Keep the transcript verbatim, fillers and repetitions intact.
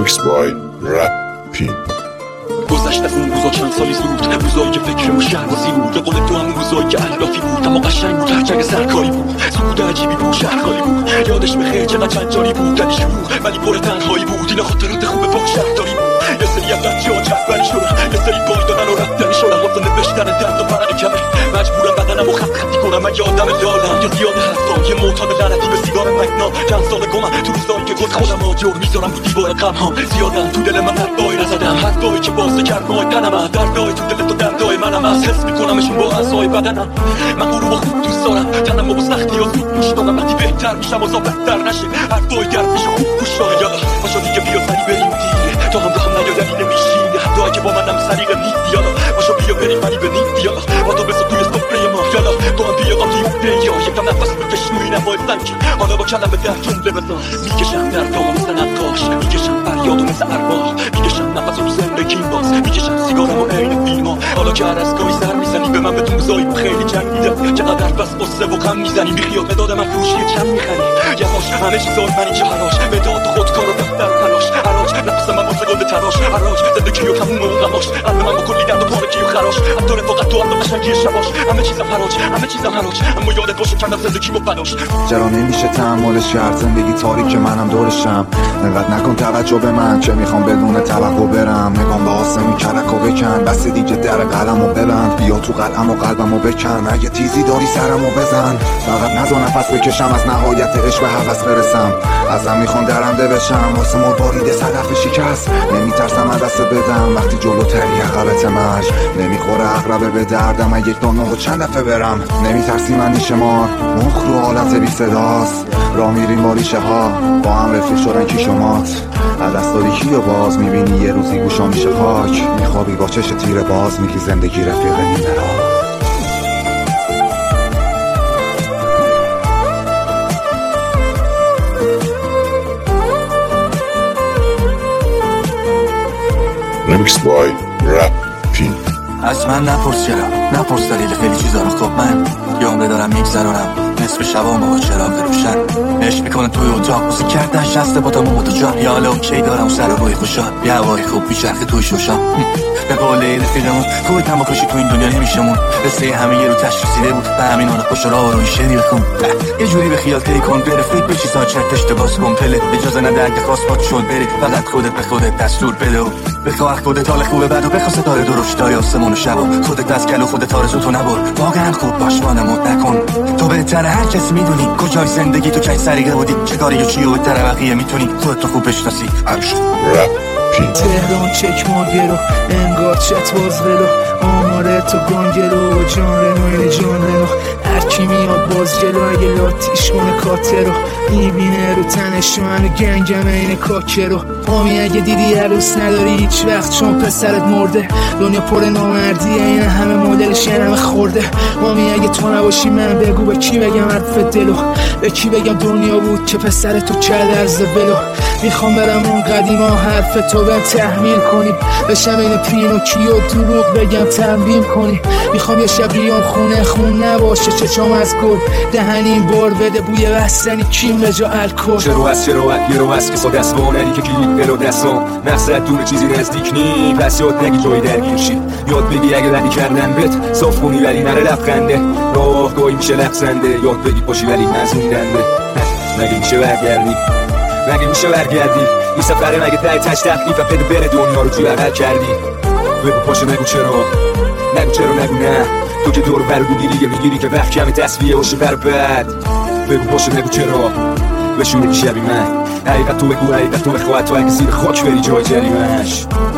Remixed by Rapping. گذشت از اون روزا چند سالی زود، روزایی که فکرمو شهربازی بود. به قول تو همون روزایی که علافی بود، اما قشنگ بود، هرچنگ سرکاری بود. سود عجیبی بود، شهر خالی بود. یادش بخیر چقدر چندجانی بود، دلی شروع ولی پر تنهایی بود. اینا خاطرات خوب پاک شهرداری بود. یه سری از بچه‌ها جعفری شدن، یه سری پای دادن و رفتنی شدن. واسه نوشتن درد و پرد کمه مجبورم بدنمو خط خطی کنم. من یه آدم لالم یا زیاد حرفام، یه معتاد لعنتی به سیگار مگنا. چند سال گمم تو روزایی که گفت خودم آجر میذارم رو دیوار غم‌هام. زیادن تو دل من حرفایی نزدم، حرفایی که واسه کرمای تنم هست. دردای تو دل تو دردای منم هست. حس میکنمشون با اعضای بدنم. من غروب خوب دوست دارم، تنم با سختی و زود گوش دارم. وقتی بهتر میشم و بدتر نشه، حرفای گرمشو خوب گوش دارم. یالا باشو دیگه بیا سری بریم دیگه، تا هم راه نیادنی نمیشینه. حتی که با منم سریق نیدی. یالا باشو بیا بریم ولی به نیدی. یالا با تو بسو توی سفره ما. یالا تو هم بیا قاطی و بیا یکم نفس بکش روی نوای سنگ. حالا با کلمه در جمله بزن. میکشم دردامو مثل نقاش، میکشم فریادو مثل ارواح، میکشم نفسو تو زندگیم باز، میکشم سیگارمو عین فیلما. حالا که هر از گاهی سر میزنی به من به دوزایی خیلی جنگیدم. چقدر بس قصه و غم میزنی، بیخیال مداد من فروشی چند میخری. یواش همه چیز آلمانی که حراش، مداد خود کار و دفتر تلاش. حراج نفس من واسه گل تراش، حراج زندگی و تموم و غماش. قلب من با کلی درد و پارگی و خراش، حتی رفاقت تو هم قشنگی شباش. همه چیزم حراج، همه چیزم حراج، اما یادت باشه کردم زندگیمو فداش. چرا نمیشه تحملش کرد زندگی تاریک که منم دورشم. انقدر نکن توجه به من که میخوام بدون توقع برم. نگام به آسمون کلکو بکن، بس دیگه در قلمو ببند. بیا تو قلم و قلبمو بکن، اگه تیزی داری سرمو بزن. فقط نذار نفس بکشم، از نهایت عشق به هوس برسم. ازم میخوان درنده بشم، واسه مربارید صدف شکست. نمیترسم از دست بدم وقتی جلوتری عقبت مج. نمیخوره عقربه به دردم، اگه یک دانه چند دفعه برم. نمیترسی من نیشه مار، مخ رو حالت بی صداست. را میریم با ریشه ها، با هم رفیق شدن کی شمات. از دست داری کیو باز میبینی یه روزی گوشا میشه خاک. میخوابی با چش تیر باز، میگی زندگی رفیق نیمه را. Remixed by Rapping. از من نپرس چرا، نپرس دلیل خیلی چیزا رو. خب من یه عمره دارم میگذرانم، نصف شبام با چراغ روشن. عشق میکنه توی اتاق، موسیقی کردن شسته با تمام تو جان. یا حالا اوکی دارم و سر روی خوشان، یه هوای خوب میچرخه توی شوشان. به قول رفیقمون خودت هم بکشی تو این دنیا نمیشمون. قصه همه یه رو تشخیصیده بود، به همین آنها خوش راه رو شدی بخون. یه جوری به خیال تی کن بره، فکر بشی تا چرتشت باز کن پله. اجازه نده اگه خواست باد شد بره، فقط خودت به خودت دستور بده و بخواه خودت حال خوبه بعد و بخواه ستاره درشتای آسمون و شب و خودت از کل و خودت آرزو تو نبر. واقعا خوب باش وانمود نکن، تو بهتره هر کسی میدونی کجای زندگی تو کی سریقه بودی. چه کاری و چی و بهتره بقیه میتونی خودت تو خوب بشناسی. تهران چک ماگرو انگار چت باز ولو. آماره تو گانگرو جان رنوی جان رنو. هرکی میاد باز جلو اگه لاتیش کنه کاترو. میبینه رو تنش منو گنگم این کاکرو. آمی اگه دیدی عروس نداری هیچ وقت چون پسرت مرده. دنیا پر نامردیه، این همه مدلش یه همه خورده. آمی اگه تو نباشی من بگو به کی بگم حرف دلو. به کی بگم دنیا بود که پسر تو کرد عرض ولو. میخوام برم اون قدیما حرف تو به تحمیل کنی. بشم این پینوکیو دروغ بگم تنبیم کنی. میخوام یه شب بیام خونه خون نباشه چشام از گل. دهنیم بار بده بوی بستنی کیم به جا الکل. چرا از چرا از یه رو از کسا دست بانری که کلید بلو دستان. مقصد دور چیزی نزدیک نی، پس یاد نگی جای درگیر شی. یاد بگی اگه ردی کردن بهت صاف کنی ولی نره لبخنده. راه گاهی میشه لبزنده، یاد بگی پاشی ولی نزوندنده. مگه میشه برگردی، مگه میشه برگردی. این سفره مگه تای تش تکلیف بده بره دنیا رو توی عقل کردی. بگو پاشو نگو چرا، نگو چرا نگو نه. تو که دور برو دیگه میگیری که وقت کمی تصفیه باشه بر بعد. بگو پاشو نگو چرا، بشون بگی شبی من. حقیقت تو بگو، حقیقت تو بخواه، تو اگه زیر خاک بری جای جریمش.